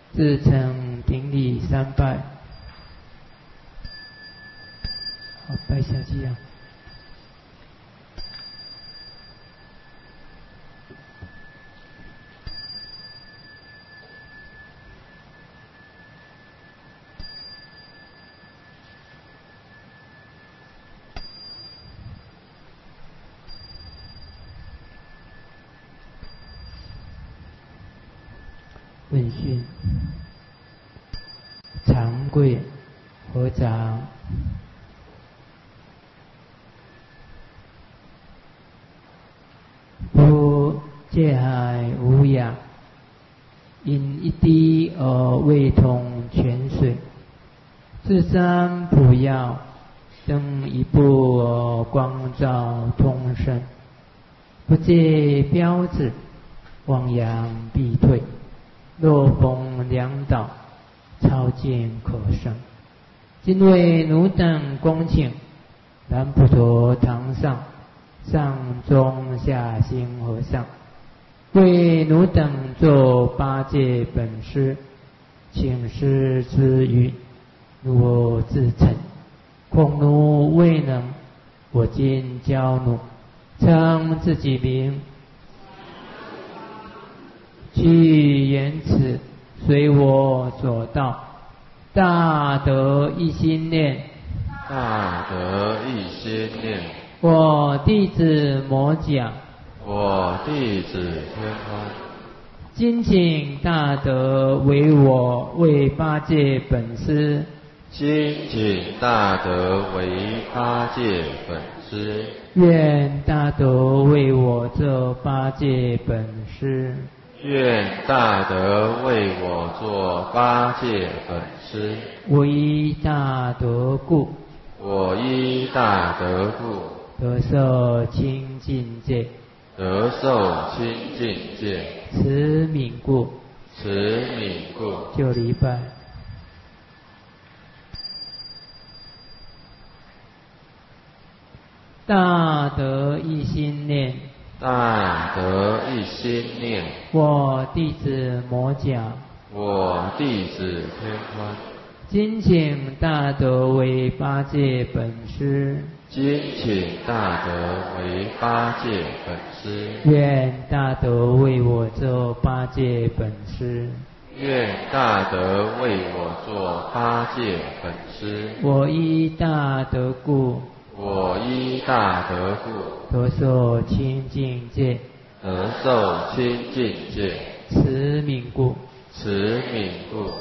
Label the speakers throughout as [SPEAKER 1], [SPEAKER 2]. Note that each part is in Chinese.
[SPEAKER 1] 自诚顶礼三拜。好，拜下去啊。问讯，长贵合掌。夫界海无涯，饮一滴而味同泉水；自三普药，登一步而光照通身。不借标志，汪洋必退。若逢良导，超见可生。今为汝等恭请南普陀堂上上中下心和尚，为汝等作八戒本师，请师之语，汝我自诚。恐汝未能，我今教汝称自己名。去言辞，随我所道。大德一心念，
[SPEAKER 2] 大德一心念。
[SPEAKER 1] 我弟子摩甲，
[SPEAKER 2] 我弟子天欢。
[SPEAKER 1] 今请大德为我为八戒本师。
[SPEAKER 2] 今请大德为八戒本师。
[SPEAKER 1] 愿大德为我这八戒本师。
[SPEAKER 2] 愿大德为我作八戒本师。
[SPEAKER 1] 我依大德故，
[SPEAKER 2] 我依大德故，
[SPEAKER 1] 得受清净戒，
[SPEAKER 2] 得受清净戒，
[SPEAKER 1] 持敏故，
[SPEAKER 2] 持敏故，
[SPEAKER 1] 就礼拜。大德一心念，
[SPEAKER 2] 大德一心念。
[SPEAKER 1] 我弟子摩甲，
[SPEAKER 2] 我弟子天欢。
[SPEAKER 1] 今请大德为八戒本师。
[SPEAKER 2] 今请大德为八戒本师。
[SPEAKER 1] 愿大德为我做八戒本师。
[SPEAKER 2] 愿大德为我作八戒本师。
[SPEAKER 1] 我依大德故，
[SPEAKER 2] 我依大德故，
[SPEAKER 1] 得受清净戒，
[SPEAKER 2] 得受清净戒，
[SPEAKER 1] 持敏故，
[SPEAKER 2] 持敏故。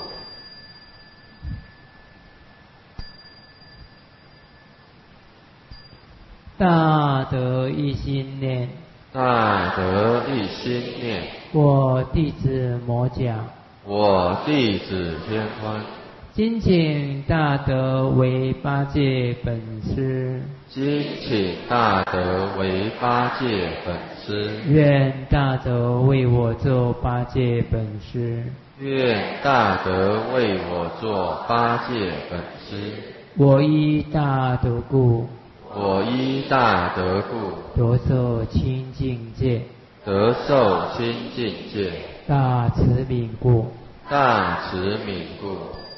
[SPEAKER 1] 大德一心念，
[SPEAKER 2] 大德一心念。
[SPEAKER 1] 我弟子摩甲，
[SPEAKER 2] 我弟子天欢。
[SPEAKER 1] 今请大德为八戒本师。
[SPEAKER 2] 今请大德为八戒本师。
[SPEAKER 1] 愿大德为我做八戒本师。
[SPEAKER 2] 愿大德为我作八戒本师。
[SPEAKER 1] 我依大德故，
[SPEAKER 2] 我依大德故，
[SPEAKER 1] 得受清净戒，
[SPEAKER 2] 得受清净戒，
[SPEAKER 1] 大慈悯故，
[SPEAKER 2] 大慈悯故。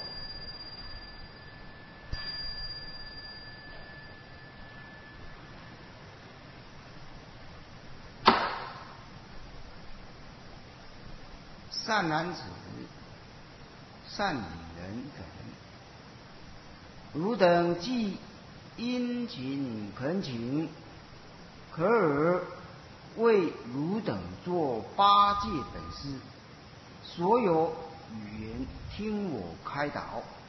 [SPEAKER 3] 善男子、善女人等，汝等既殷勤恳请，可尔为汝等作八戒本师，所有语言听我开导。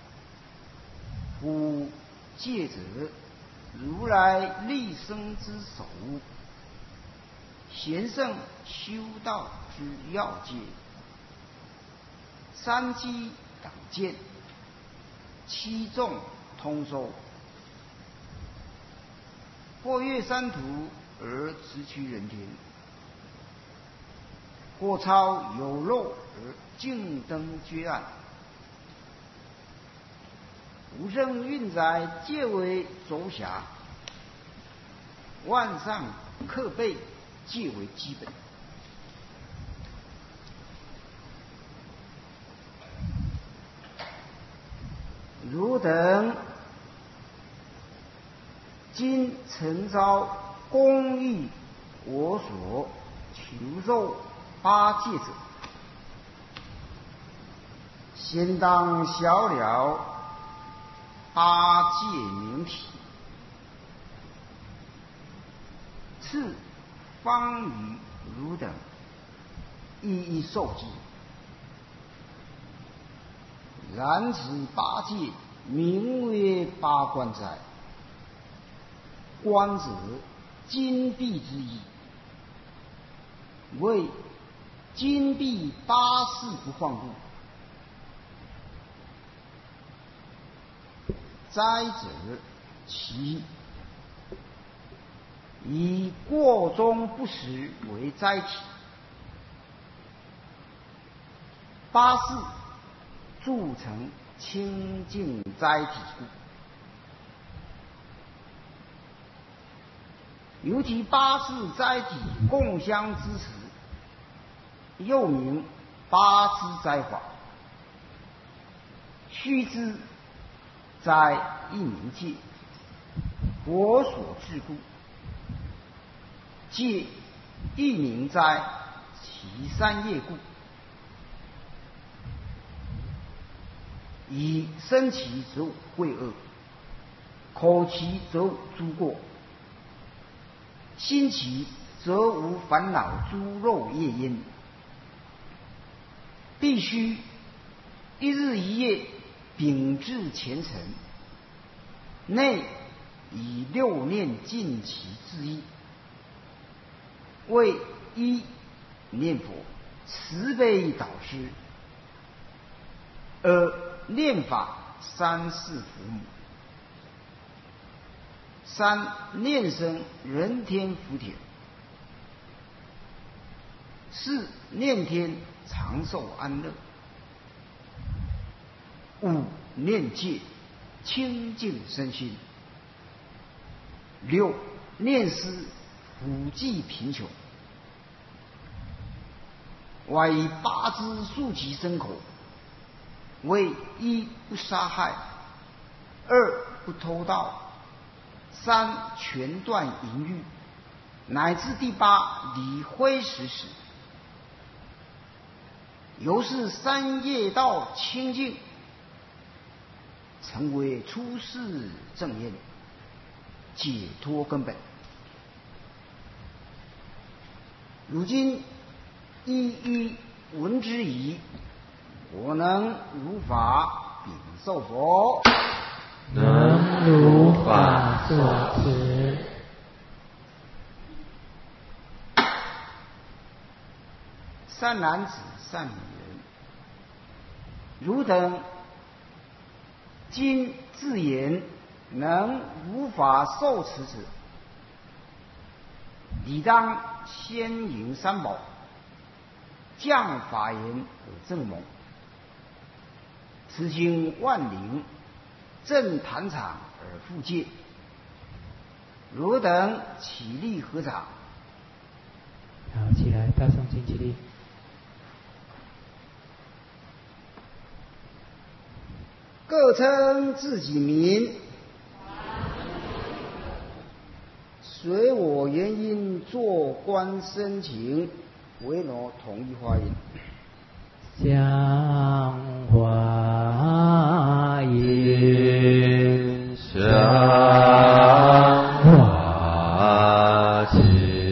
[SPEAKER 3] 夫戒者，如来立身之首，贤圣修道之要戒。三机党见，七众通收，或越山途而直趋人天，或超有漏而径登绝岸，无生运载皆为轴辖，万上克备皆为基本。 汝等今诚招公益我所求受八戒者，先当晓了八戒名体，次方与汝等一一受之。然此八戒名曰八关斋，关者金币之意，为金币八事不放故。斋者其以过中不食为斋体，八事铸成清净斋体故。尤其八事斋体共相支持，又名八支斋法。须知斋一名戒，佛所制故；戒一名斋，其三业故。以身其则无秽恶，口其则无诸过，心其则无烦恼诸肉业因。必须一日一夜秉至虔诚，内以六念尽其志意，为一念佛慈悲导师，二念法三世父母，三念生人天福田，四念天长寿安乐，五念戒清净身心，六念思普济贫穷。外以八支束其身口，为一不杀害，二不偷盗，三全断淫欲，乃至第八理灰时时。由是三业道清净，成为出世正因，解脱根本。如今一一闻之矣，我能如法禀受佛，
[SPEAKER 1] 能如法所持。
[SPEAKER 3] 善男子善女人，汝等今自言能如法受持者，理当先迎三宝，降法言而正蒙，持经万灵，正坛场而复戒。汝等起立合掌。
[SPEAKER 1] 好，起来，大诵经起立。
[SPEAKER 3] 各称自己名，随我原因做观深情，唯我统一发言。
[SPEAKER 1] 香花音，
[SPEAKER 2] 香花情，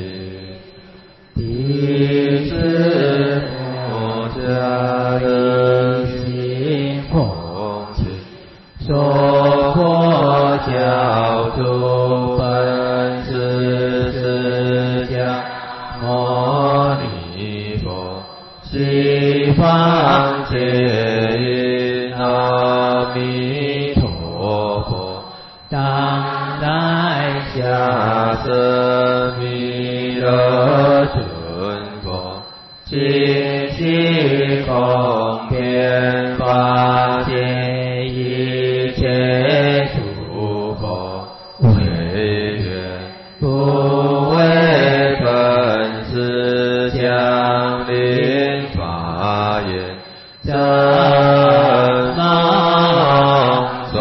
[SPEAKER 2] 弟子佛家的心风情，说佛教主本师释迦牟尼佛，西方皆因阿弥陀佛，当来下生弥勒尊佛，尽其空遍法界一切诸佛，唯愿不为本师降临法言，正能受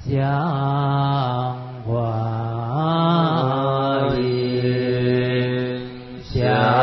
[SPEAKER 1] 香花音，香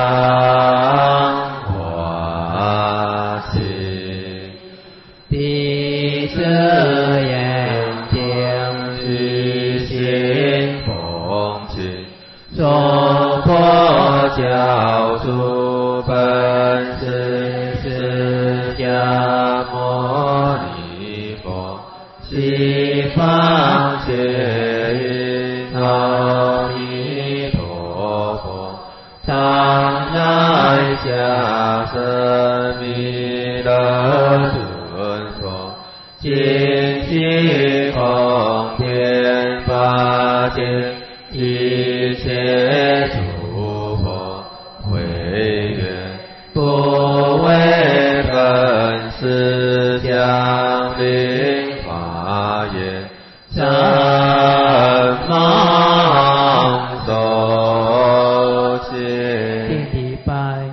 [SPEAKER 1] 花心，地色眼睛虚心风情，娑婆教主本师释迦牟尼佛，西方觉云阿弥陀佛，常来下生弥勒尊佛，今昔空天法界一切诸佛唯愿不为本师降临法言，三芒手接顶礼拜。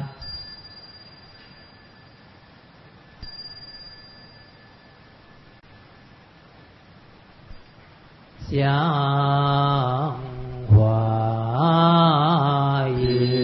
[SPEAKER 1] 香花音，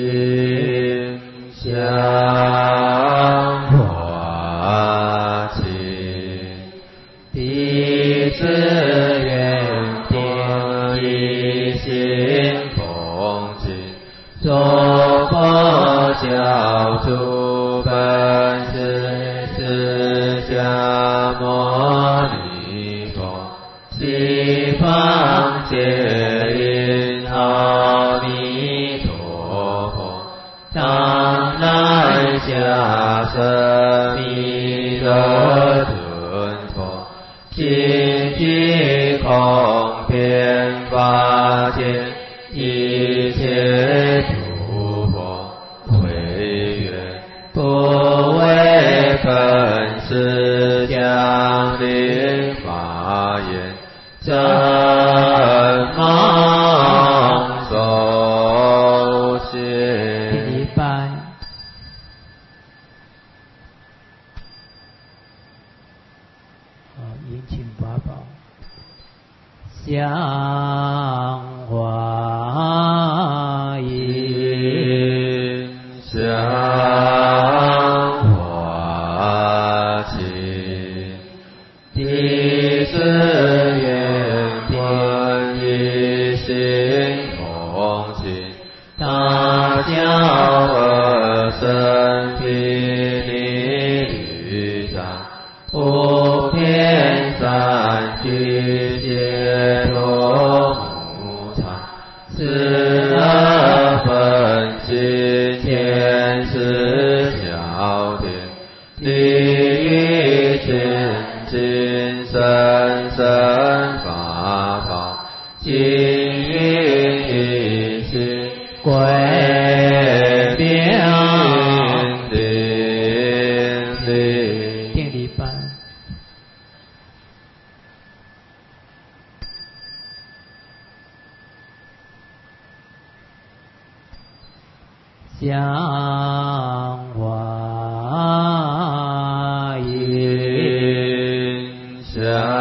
[SPEAKER 1] 香花情，地之缘定一心风景，娑婆教主本师释迦牟尼佛，西方界因阿弥陀佛，常来下生弥勒尊佛，今昔空遍法界一切诸佛唯愿不为本师降临法言，真芒手接礼拜。引请法宝，香花音，
[SPEAKER 2] 香花情，地之缘定一心风情，大小二身毗尼律藏，无边三聚解脱无常，十二分心天师小天，地狱群精神身法宝，金云一心归命定力。
[SPEAKER 1] 顶礼拜。香花音，
[SPEAKER 2] 香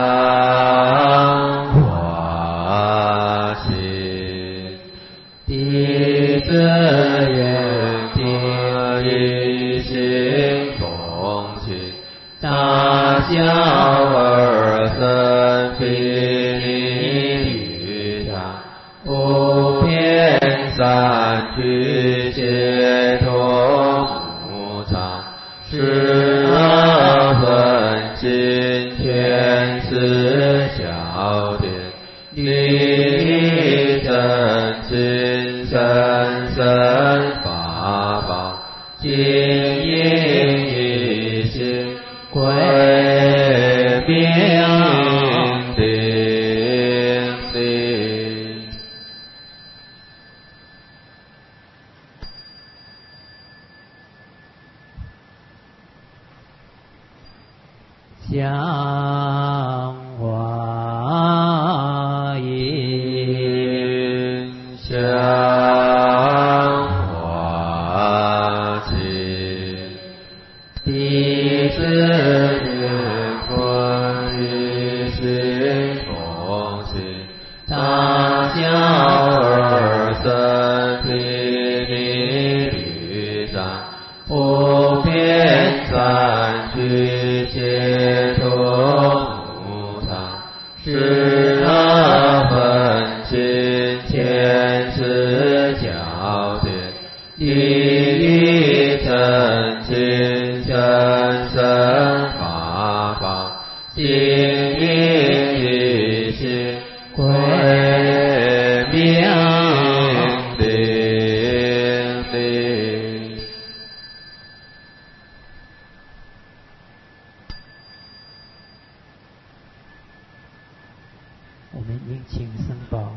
[SPEAKER 2] 花情，
[SPEAKER 1] 地
[SPEAKER 2] 之缘定一心风情，大小二身毗尼律藏，无边三聚解脱无常，十二分心全是小天，地狱真精神身法宝，金银一心归命定力。
[SPEAKER 1] 香花音，
[SPEAKER 2] 香花情，地之缘分一心风土无常，是二分心，前世教典，地狱真心，生生法法，心一心，归命灵灵。
[SPEAKER 1] 我们应请僧宝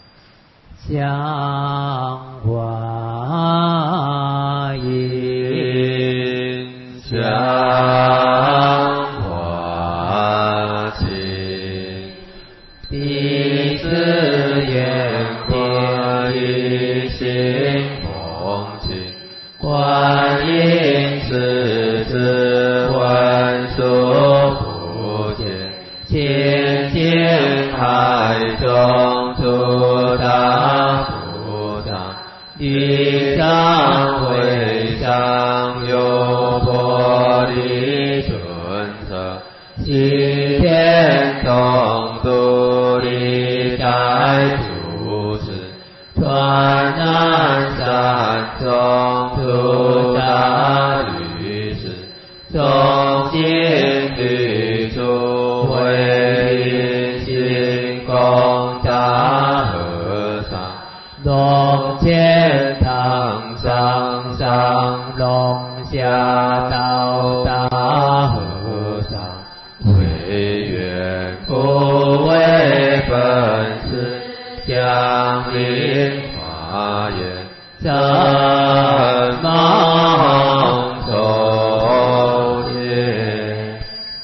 [SPEAKER 1] 香花印，
[SPEAKER 2] 香花情，弟子眼观一心风情，观音狮子文殊普贤，千千海中诸大菩萨，地上会上有菩提尊者，西天东独历代主持，传南山中诸大律师，中心律主会心功大和尚，龙天堂上上龙下道大和尚，唯愿不为本师，降临华严，怎蒙受戒。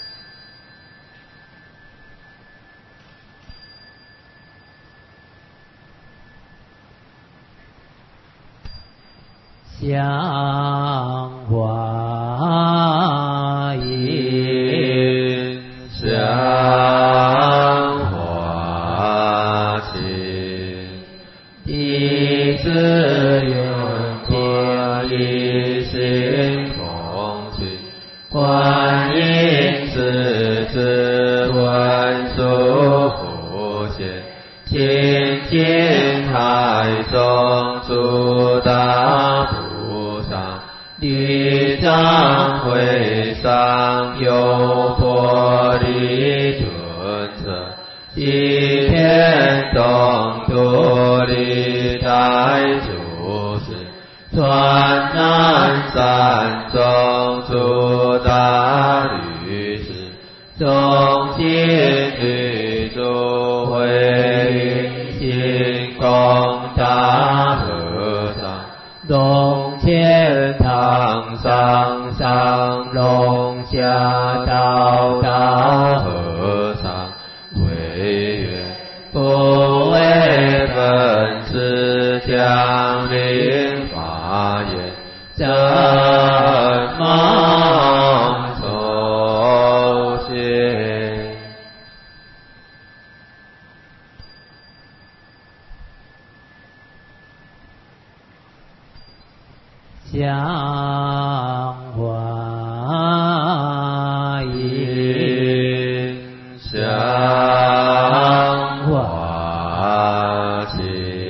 [SPEAKER 1] 香花印，
[SPEAKER 2] 香花情，弟子愿观一心风情，观音狮子文殊普贤，千千海中诸大菩萨，律藏会上有菩提尊者，西天东独历代主持，传南山中诸大律师，中心律主会心功大和尚，龙天堂上上龙下道大和尚，唯愿不为本师，降临华严，怎蒙受戒。
[SPEAKER 1] 香花印，
[SPEAKER 2] 香花情，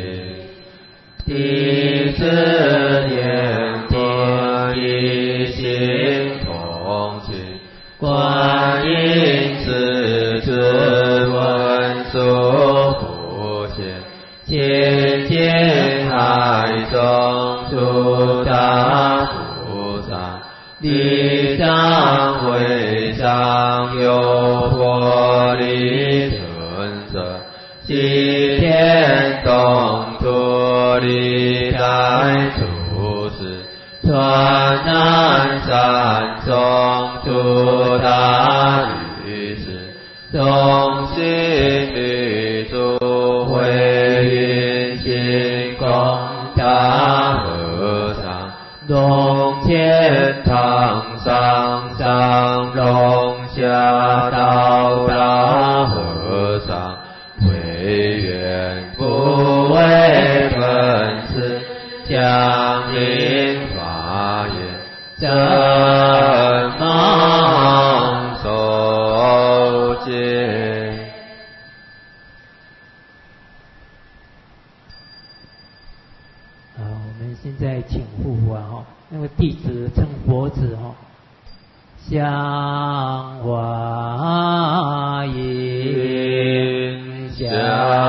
[SPEAKER 2] 弟子念观一心风情，观音狮子文殊普贤，千千海中诸大菩萨，地上会上有菩提尊者，西天东独历代主持，传南山中诸大律师，中心律主会心功大和尚，龙天堂上上龙下道大和尚，唯愿不为本师，降临华严，怎蒙受
[SPEAKER 1] 在请护啊那个弟子称佛子香华音，
[SPEAKER 2] 香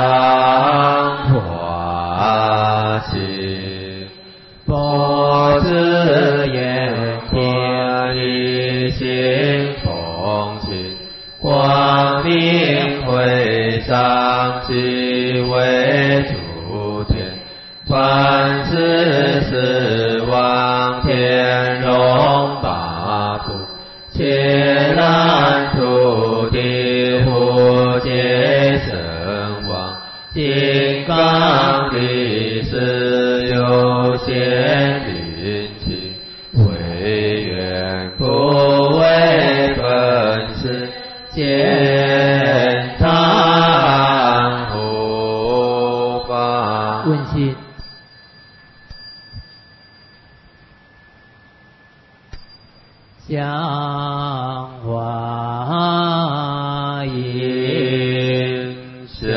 [SPEAKER 2] 华心，佛子眼天一心奉行，光明会上即为诸天，凡世十方天龙八部，伽蓝土地护界神王，金刚力士有限灵气，唯愿不为本事，见堂护法。
[SPEAKER 1] 问心。香华音，
[SPEAKER 2] 香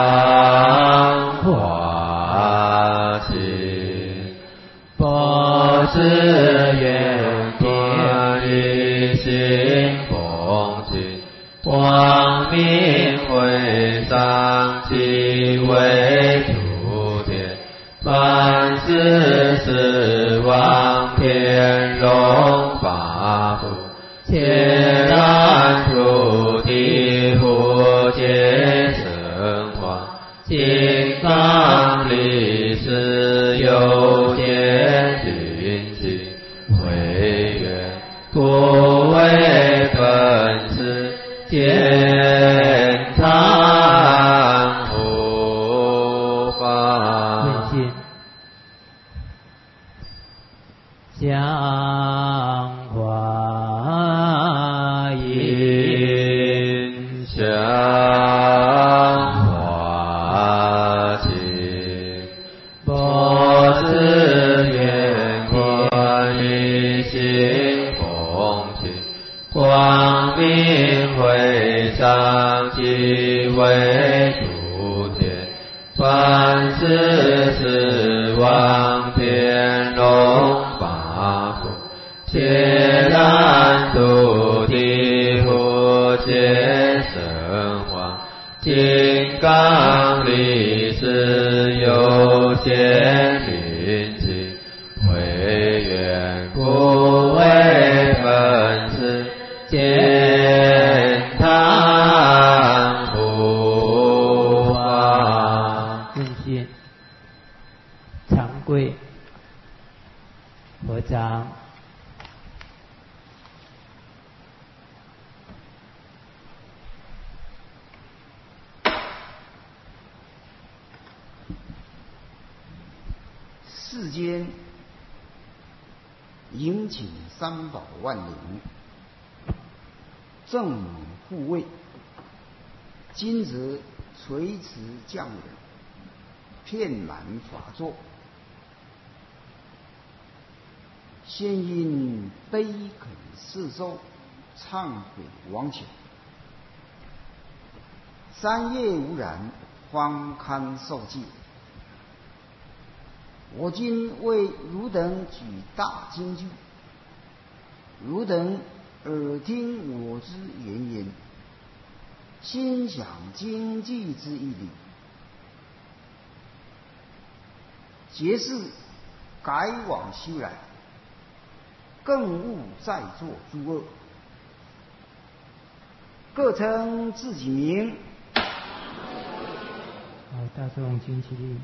[SPEAKER 2] 华心，佛子眼天一心奉行，光明会上即为诸天，凡世十方天龙八部，伽蓝土地护界神王，金刚力士有限灵气，唯愿不为本事，见堂护法。
[SPEAKER 1] 问心。香华音，
[SPEAKER 2] 香华心，佛子眼天一心奉行，光明会上即为诸天，凡世十方天龙八部，伽蓝土地护界神王，金刚力士有限灵气，唯愿不为本事，见堂护法。
[SPEAKER 1] 问心。长跪合掌。
[SPEAKER 3] 世间迎请三宝万灵，正母护卫，今则垂慈降人，遍满法座。先因悲恳世收，忏悔亡求，三业无染，方堪受戒。我今为汝等举大经句，汝等耳听我之言言，心想经济之义理，皆是改往修来，更勿再作诸恶。各称自己名。
[SPEAKER 1] 好，大众请起立。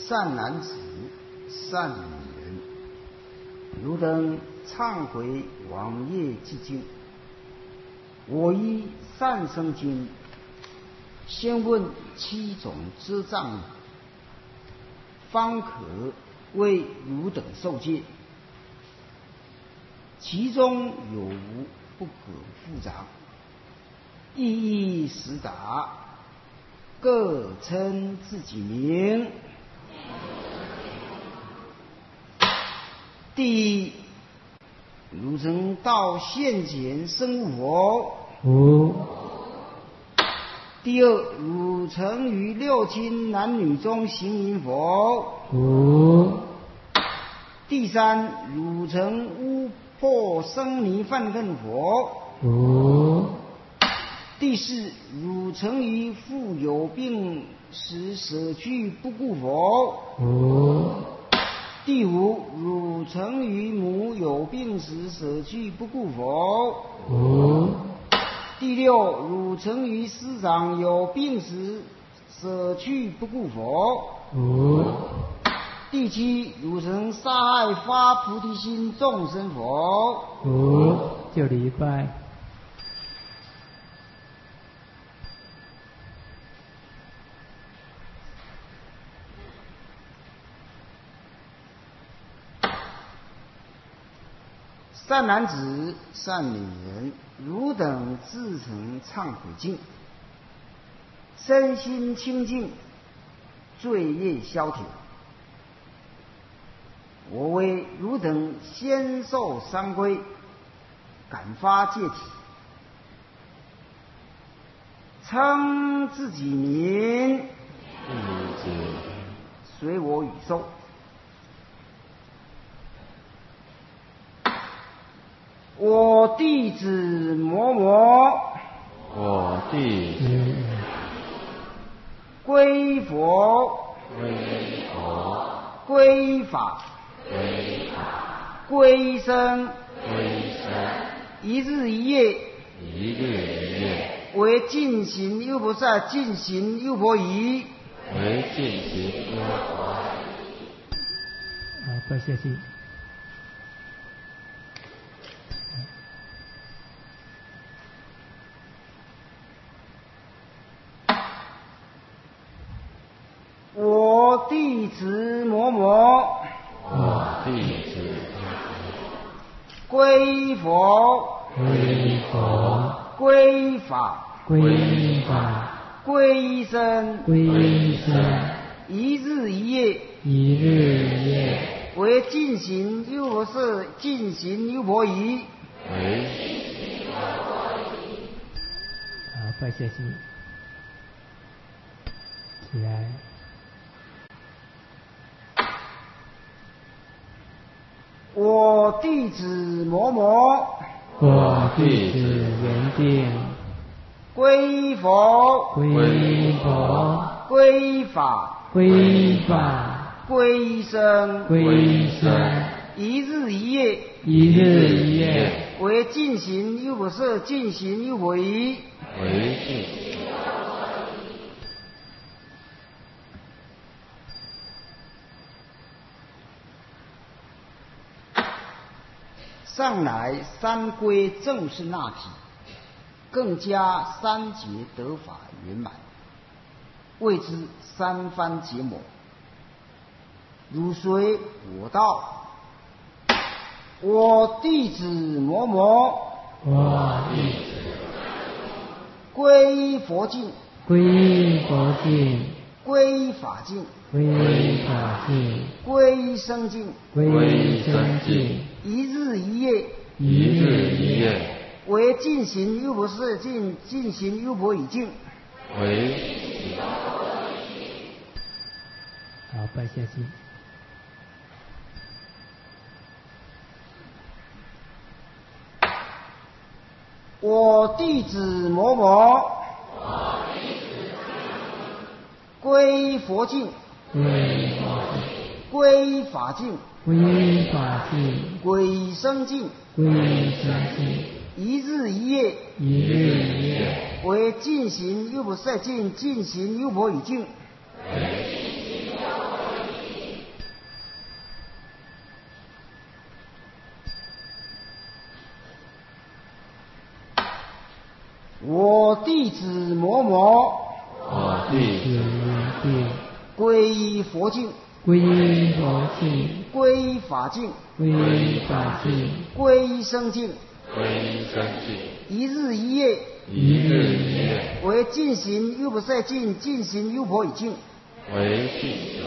[SPEAKER 3] 善男子、善女人，汝等忏悔往业之经。我依善生经，先问7种遮障，方可为汝等受戒。其中有无不可复杂，一一实答，各称自己名。第一，汝曾到现前生悟否？
[SPEAKER 1] 无。
[SPEAKER 3] 第二，汝曾于六亲男女中行淫否？
[SPEAKER 1] 无。
[SPEAKER 3] 第三，汝曾污破生泥犯恨否？
[SPEAKER 1] 无。
[SPEAKER 3] 第四，汝曾于父有病时舍去不顾否？
[SPEAKER 1] 无。
[SPEAKER 3] 第五，汝曾于母有病时舍去不顾否？
[SPEAKER 1] 无。
[SPEAKER 3] 第六，汝曾于师长有病时舍去不顾否？
[SPEAKER 1] 无。
[SPEAKER 3] 第七，汝曾杀害发菩提心众生否？
[SPEAKER 1] 无。就礼拜。
[SPEAKER 3] 善男子、善女人，汝等自成忏悔境，身心清净，罪业消停。我为汝等先受三归，感发戒体，称自己名，随我语受。我弟子某某，
[SPEAKER 2] 我弟子
[SPEAKER 3] 归佛，
[SPEAKER 2] 归佛，
[SPEAKER 3] 归法，
[SPEAKER 2] 归法，
[SPEAKER 3] 归僧，
[SPEAKER 2] 归僧，
[SPEAKER 3] 一日一夜，
[SPEAKER 2] 一日一夜，
[SPEAKER 3] 为尽行优婆塞，尽行优婆夷，
[SPEAKER 2] 为尽行优婆夷。
[SPEAKER 1] 好，快下去。
[SPEAKER 3] 我弟子某某，
[SPEAKER 2] 我弟子
[SPEAKER 3] 归佛，
[SPEAKER 1] 归佛，
[SPEAKER 3] 归法，
[SPEAKER 1] 归法，
[SPEAKER 3] 归僧，
[SPEAKER 1] 归僧，
[SPEAKER 3] 一日一夜，
[SPEAKER 1] 一日一夜，
[SPEAKER 3] 为尽行优婆塞，尽行优婆夷，
[SPEAKER 2] 为
[SPEAKER 1] 好，快下去。起来。
[SPEAKER 3] 我弟子某某，
[SPEAKER 1] 我弟子圆定，
[SPEAKER 3] 归佛，
[SPEAKER 1] 归佛，
[SPEAKER 3] 归法，
[SPEAKER 1] 归法，
[SPEAKER 3] 归僧，
[SPEAKER 1] 归僧，
[SPEAKER 3] 一日一夜，
[SPEAKER 1] 一日一夜，
[SPEAKER 3] 为尽行优婆塞，尽行优婆夷，
[SPEAKER 2] 为尽行。
[SPEAKER 3] 上来三归正是那体，更加三劫得法圆满，谓之三番结魔。汝随我道，我弟子某某，
[SPEAKER 1] 我弟子
[SPEAKER 3] 归佛境，
[SPEAKER 1] 归佛境，
[SPEAKER 3] 归法境，
[SPEAKER 1] 归法境，
[SPEAKER 3] 归僧境，
[SPEAKER 1] 归僧境，
[SPEAKER 3] 一日一夜，
[SPEAKER 1] 一日一夜，
[SPEAKER 3] 为尽行优婆塞境，尽行优婆夷境，
[SPEAKER 2] 为
[SPEAKER 1] 好，拜下去。
[SPEAKER 3] 我弟子某某，归佛境，
[SPEAKER 1] 归佛境，
[SPEAKER 3] 归法境，
[SPEAKER 1] 归法境，
[SPEAKER 3] 归僧境，
[SPEAKER 1] 归僧境，
[SPEAKER 3] 一日一夜，
[SPEAKER 1] 一日一夜，
[SPEAKER 3] 为尽行优婆塞境，尽行优婆夷境。 某某，
[SPEAKER 2] 我弟子
[SPEAKER 1] 地
[SPEAKER 3] 皈依佛境，
[SPEAKER 1] 皈依佛境，
[SPEAKER 3] 皈依法境，
[SPEAKER 1] 皈依法境，
[SPEAKER 3] 皈依僧境，
[SPEAKER 2] 皈依僧境，
[SPEAKER 3] 一日一夜
[SPEAKER 2] 一日一夜
[SPEAKER 3] 为进行优婆塞境，进行优婆夷境。
[SPEAKER 2] 为进行。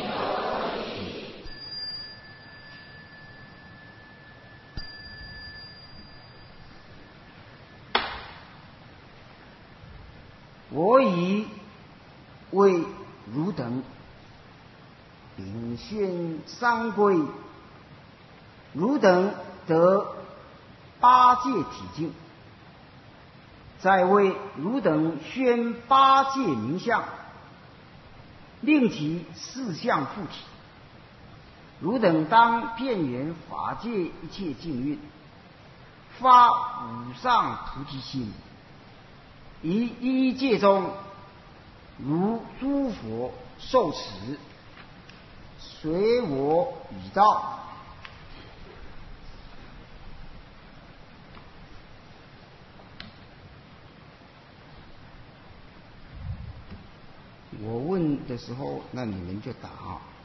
[SPEAKER 3] 我以为汝等秉宣三归，汝等得八戒体境，再为汝等宣八戒名相，令其四相附体。汝等当遍圆法界一切境运，发无上菩提心，于一界中，如诸佛受持，随我语道。我问的时候，那你们就答。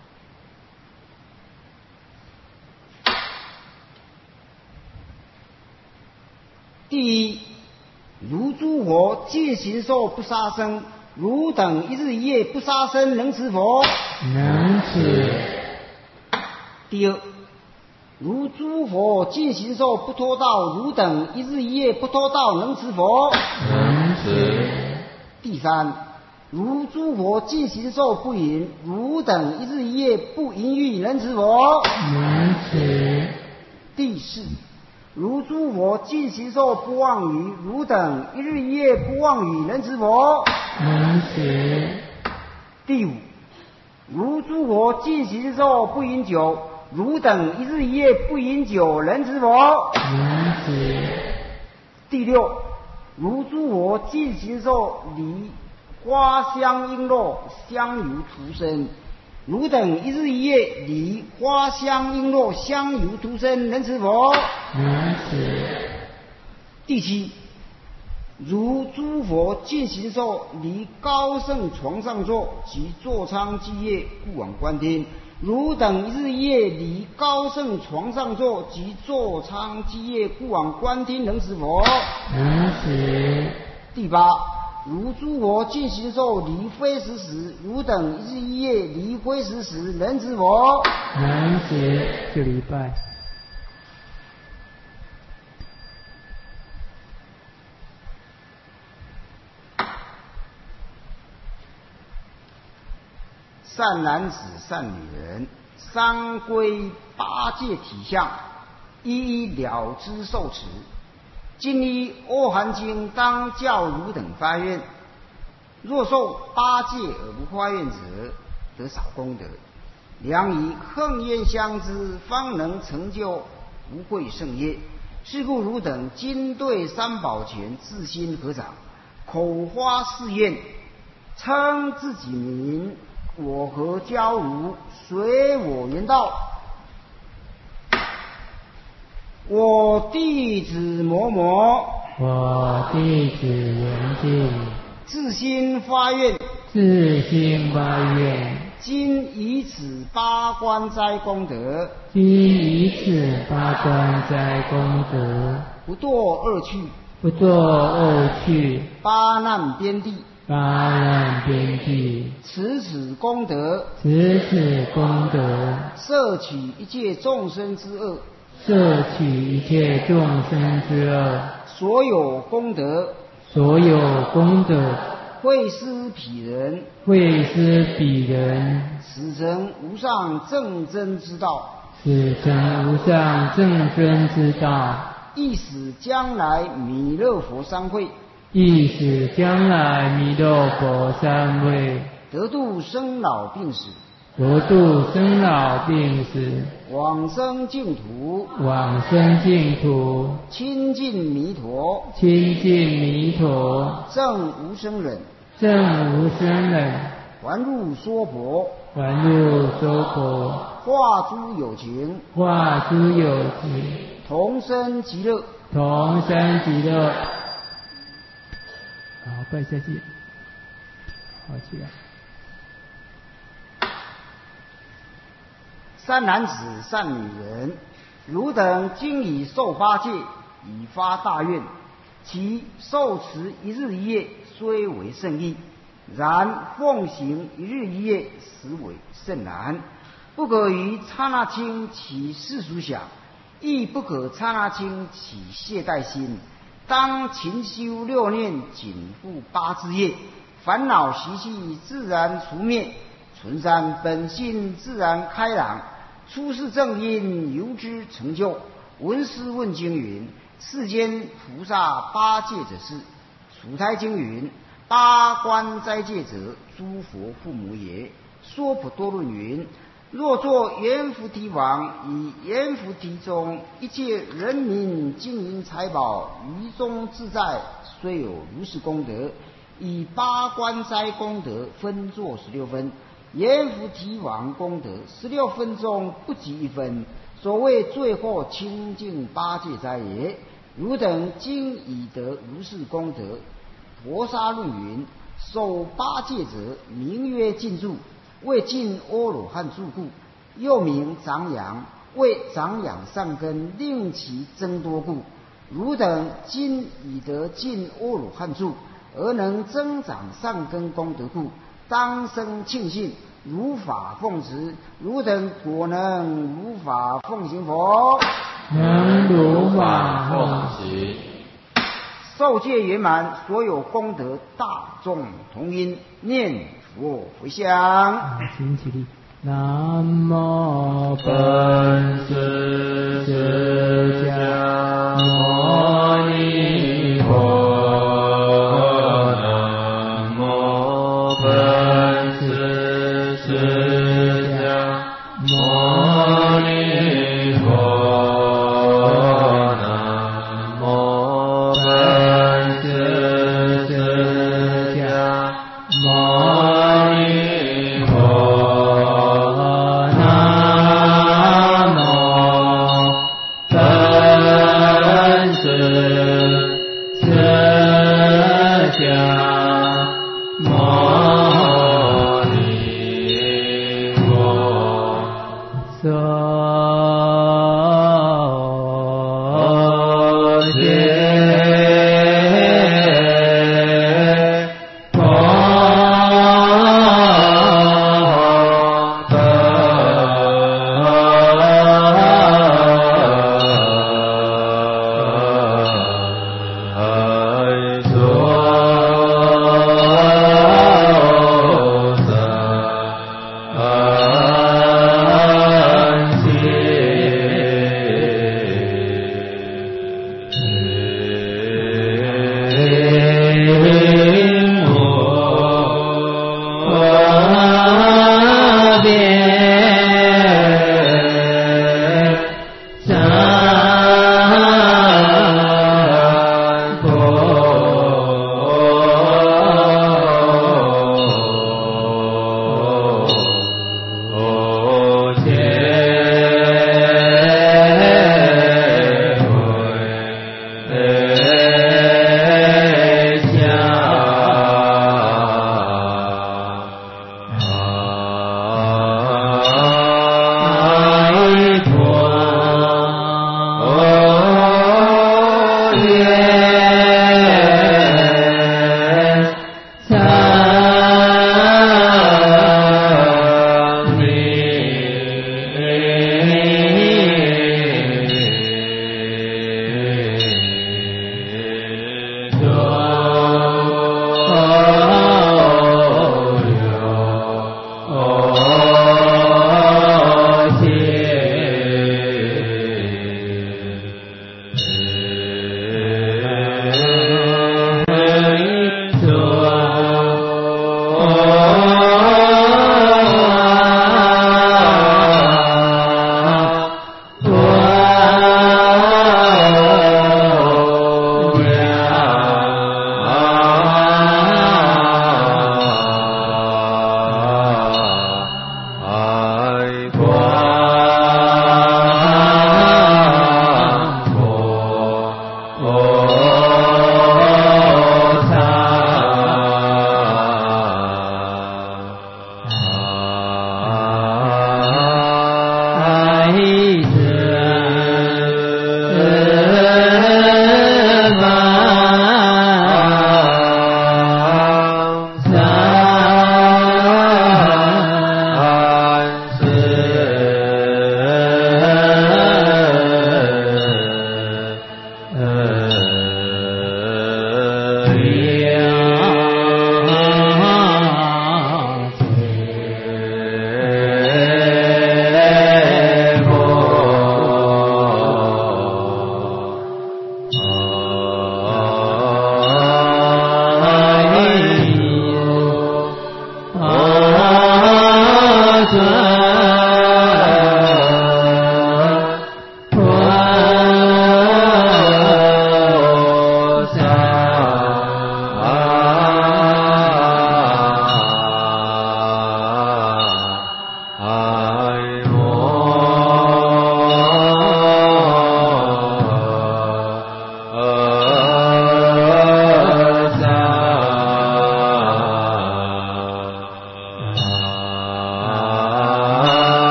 [SPEAKER 3] 第一，如诸佛尽形寿不杀生，汝等一日一夜不杀生，能持佛？
[SPEAKER 1] 能持。
[SPEAKER 3] 第二，如诸佛尽形寿不脱道，汝等一日一夜不脱道，能持佛？
[SPEAKER 1] 能持。
[SPEAKER 3] 第三，如诸佛尽形寿不淫，汝等一日一夜不淫欲，能持佛？
[SPEAKER 1] 能持。
[SPEAKER 3] 第四，如诸佛尽形寿不妄语，汝等一日一夜不妄语，能持佛？
[SPEAKER 1] 能持。
[SPEAKER 3] 第五，如诸佛尽形寿不饮酒，汝等一日一夜不饮酒，能持佛？
[SPEAKER 1] 能持。
[SPEAKER 3] 第六，如诸佛尽形寿离花香璎珞香油涂身，汝等一日一夜离花香璎珞香油涂身，能持佛？
[SPEAKER 1] 能持。
[SPEAKER 3] 第七，如诸佛尽形寿离高胜床上坐及座舱基业，故往观天，汝等一日一夜离高胜床上坐及座舱基业，故往观天，能持佛？
[SPEAKER 1] 能持。
[SPEAKER 3] 第八，如诸佛尽形寿离非时时，汝等一日一夜离非时时，能持佛？
[SPEAKER 1] 能持。这礼拜
[SPEAKER 3] 善男子善女人，三归八戒体相，一一了知受持。今依阿含经当教汝等发愿，若受八戒而不发愿者，得少功德。良以恨厌相知，方能成就无慧胜业。是故汝等今对三宝前自心合掌，口发誓愿，称自己名，我何教汝，随我缘道。我弟子某某，
[SPEAKER 1] 我弟子圆净，
[SPEAKER 3] 自心发愿，
[SPEAKER 1] 自心发愿，
[SPEAKER 3] 今以此八关斋功德，
[SPEAKER 1] 今以此八关斋功德，
[SPEAKER 3] 不堕恶趣，
[SPEAKER 1] 不堕恶趣，
[SPEAKER 3] 八难边地，
[SPEAKER 1] 八难边地，
[SPEAKER 3] 此功德，
[SPEAKER 1] 此功德，
[SPEAKER 3] 摄取一切众生之恶，
[SPEAKER 1] 摄取一切众生之恶，
[SPEAKER 3] 所有功德，
[SPEAKER 1] 所有功德，
[SPEAKER 3] 惠施彼人，
[SPEAKER 1] 惠施彼人，
[SPEAKER 3] 此成无上正真之道，
[SPEAKER 1] 此成无上正真之道，
[SPEAKER 3] 亦使将来弥勒佛三会，
[SPEAKER 1] 亦使将来弥勒佛三会，
[SPEAKER 3] 得度生老病死，
[SPEAKER 1] 得度生老病死，
[SPEAKER 3] 往生净土，
[SPEAKER 1] 往生净土，
[SPEAKER 3] 亲近弥陀，
[SPEAKER 1] 亲近弥陀，
[SPEAKER 3] 证无生忍，
[SPEAKER 1] 证无生忍，
[SPEAKER 3] 还入娑婆，
[SPEAKER 1] 还入娑婆，
[SPEAKER 3] 化诸有情，
[SPEAKER 1] 化诸有情，
[SPEAKER 3] 同生极乐。
[SPEAKER 1] 同生极乐。好，拜下去。 好起来。
[SPEAKER 3] 善男子、善女人，汝等今已受八戒，已发大愿，其受持一日一夜虽为甚易，然奉行一日一夜实为甚难。不可于刹那间起世俗想，亦不可刹那间起懈怠心。当勤修六念，谨护八支夜，烦恼习气自然除灭，存善本性自然开朗，出世正因由之成就。闻思问经云：世间菩萨八戒者是。楚胎经云：八关斋戒者，诸佛父母也。说普多论云：若作阎浮提王，以阎浮提中一切人民金银财宝于中自在，虽有如是功德，以八关斋功德分作16分，阎浮提王功德16分中不及1分，所谓最后清净八戒斋也。汝等今已得如是功德。婆沙论云：受八戒者，名曰尽住，为尽阿罗汉住故，又名长养，为长养善根，令其增多故。汝等今已得尽阿罗汉住，而能增长善根功德故，当生庆幸，如法奉持。汝等果能如法奉行否？
[SPEAKER 1] 能如法奉行。
[SPEAKER 3] 受戒圆满，所有功德大众同音念佛回向。
[SPEAKER 1] 请起立。南无本师释迦牟尼佛。南无本师释迦牟尼佛。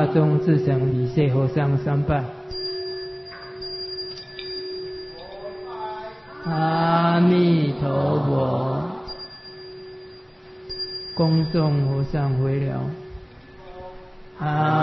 [SPEAKER 1] 中至诚礼谢和尚3拜。阿弥陀佛。公众和尚回了。阿